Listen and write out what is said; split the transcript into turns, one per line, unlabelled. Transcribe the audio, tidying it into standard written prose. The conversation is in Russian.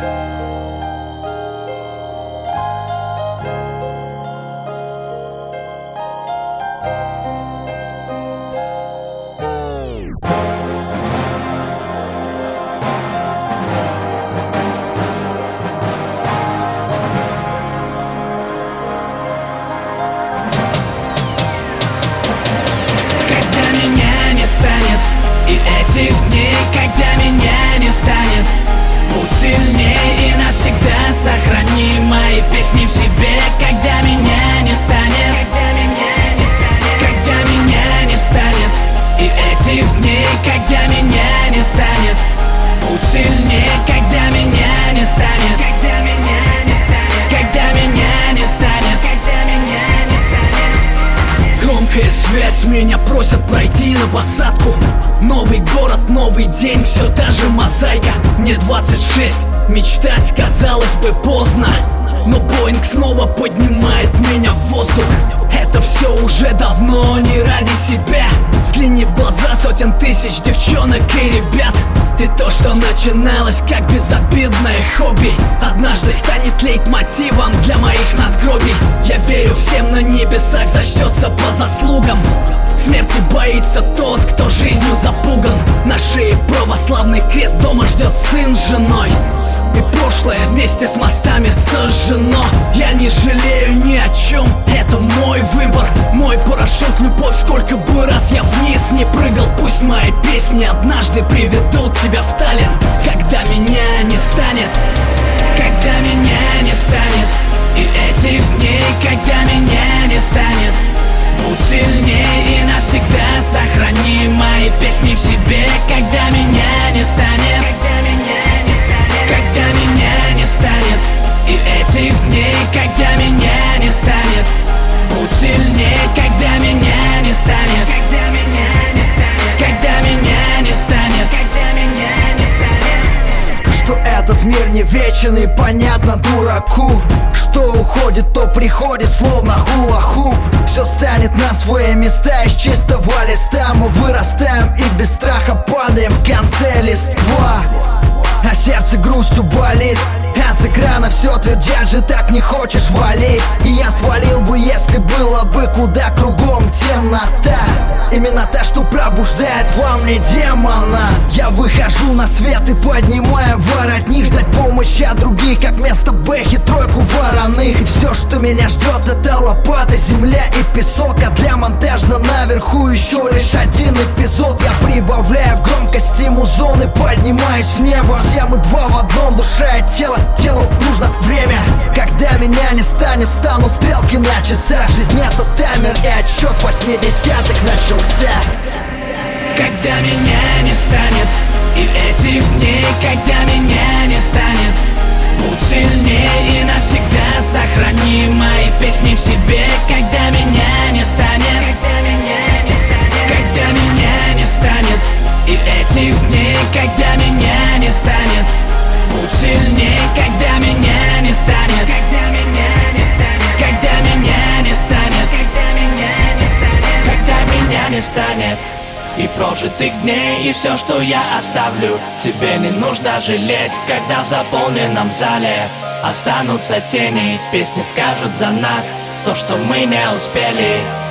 И этих дней, когда меня не станет, будь сильней и навсегда сохрани мои песни в себе. Когда меня не станет, когда меня не станет. И этих дней, когда меня не станет, будь сильней, когда меня не станет, когда меня не станет. Громкая связь, меня просят пройти на посадку. Новый город, новый день, все та же мозаика. Мне 26, мечтать казалось бы поздно, но Боинг снова поднимает меня в воздух. Это все уже давно не ради себя. Взгляни в глаза сотен тысяч девчонок и ребят. И то, что начиналось как безобидное хобби, однажды станет лейтмотивом для моих надгробий. Я верю, всем на небесах зачтется по заслугам. Смерти боится тот, кто жизнью запуган. На шее православный крест, дома ждет сын с женой. И прошлое вместе с мостами сожжено. Я не жалею ни о чем, это мой выбор. Мой парашют, любовь, сколько бы раз я вниз не прыгал. Пусть мои песни однажды приведут тебя в Таллин. Когда меня не станет, когда меня не станет. И этих дней, когда меня не станет, будь сильней и навсегда сохрани мои песни в себе. Когда меня не станет, когда меня не станет. И этих дней, когда меня не станет, будь сильней, когда меня не станет, когда меня не станет.
Что этот мир не вечен и понятно дураку. Что уходит, то приходит, словно хула-хуп. Все станет на свои места из чистого листа. Мы вырастаем и без страха падаем в конце листва. А сердце грустью болит, а с экрана все твердят же: так не хочешь, вали. И я свалил бы, если было бы куда кругом темнота. Именно та, что пробуждает во мне демона. Я выхожу на свет и поднимаю воротник. Ждать помощи от других, как вместо бэхи тройку вороных. И все, что меня ждет, это лопата, земля и песок. А для монтажа наверху еще лишь один эпизод. Я прибавляю в громкости музон и поднимаюсь в небо. Все мы два в одном, душа и тело. Телу нужно время. Когда меня не станет, стану стрелки на часах. Жизнь это таймер и отсчет 80-х начался.
Когда меня не станет, и этих дней, когда меня не станет, будь сильней и навсегда сохрани мои песни в себе. Когда меня не станет, когда меня не станет. И этих дней, когда меня не станет, будь сильней, когда меня не станет, когда меня не станет, когда меня не станет. И прожитых дней, и все, что я оставлю, тебе не нужно жалеть, когда в заполненном зале останутся тени. Песни скажут за нас то, что мы не успели.